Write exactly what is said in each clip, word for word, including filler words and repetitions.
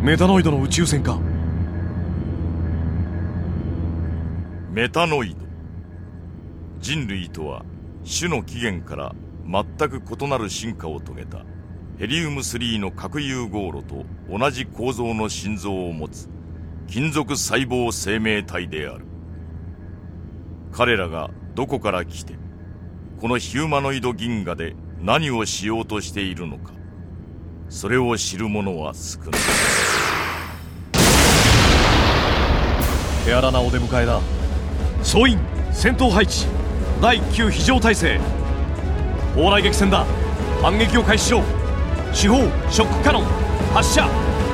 メタノイドの宇宙船か。 メタノイド。人類とは種の起源から全く異なる進化を遂げたヘリウムスリーの核融合炉と同じ構造の心臓を持つ金属細胞生命体である。彼らがどこから来てこのヒューマノイド銀河で何をしようとしているのか、それを知る者は少ない。 手荒なお出迎えだ。総員戦闘配置、だいきゅう非常態勢。砲雷撃戦だ。反撃を開始しろ。四方ショックカノン発射。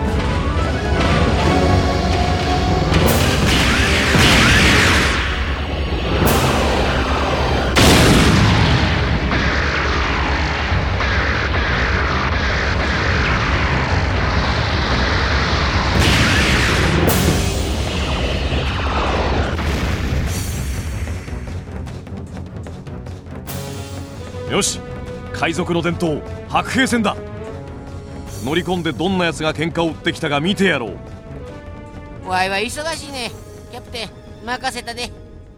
よし、海賊の伝統白兵戦だ。乗り込んでどんな奴が喧嘩を売ってきたか見てやろう。 わいは忙しいね。キャプテン任せたで。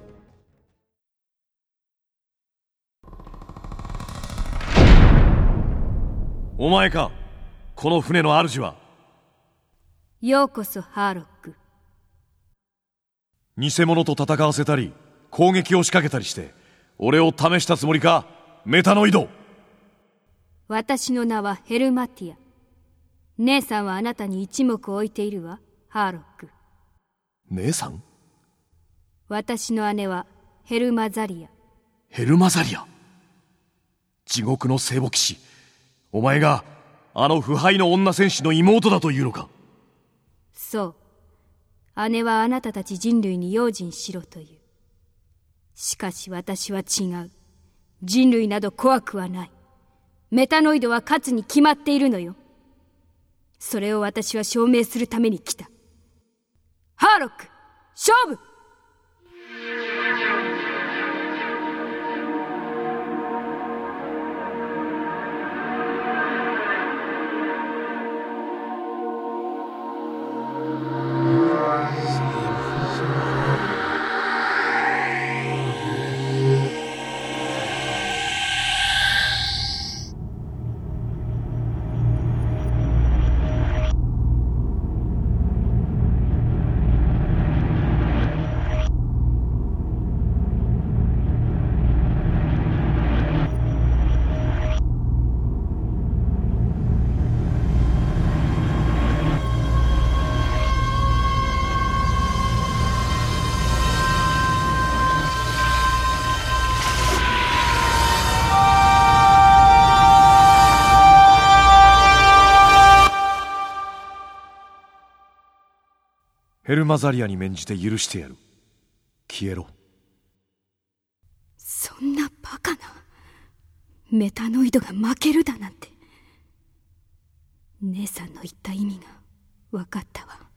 お前か、この船の主は。 ようこそハーロック。 偽物と戦わせたり攻撃を仕掛けたりして俺を試したつもりか、メタノイド。 私の名はヘルマティア。姉さんはあなたに一目置いているわ、ハーロック。 姉さん？ 私の姉はヘルマザリア。 ヘルマザリア？地獄の聖母騎士、お前があの腐敗の女戦士の妹だというのか？ そう。姉はあなたたち人類に用心しろという。しかし私は違う。人類など怖くはない。メタノイドは勝つに決まっているのよ。それを私は証明するために来た。ハーロック、勝負！ ヘルマザリアに免じて許してやる。消えろ。 そんなバカな。メタノイドが負けるだなんて。姉さんの言った意味が分かったわ。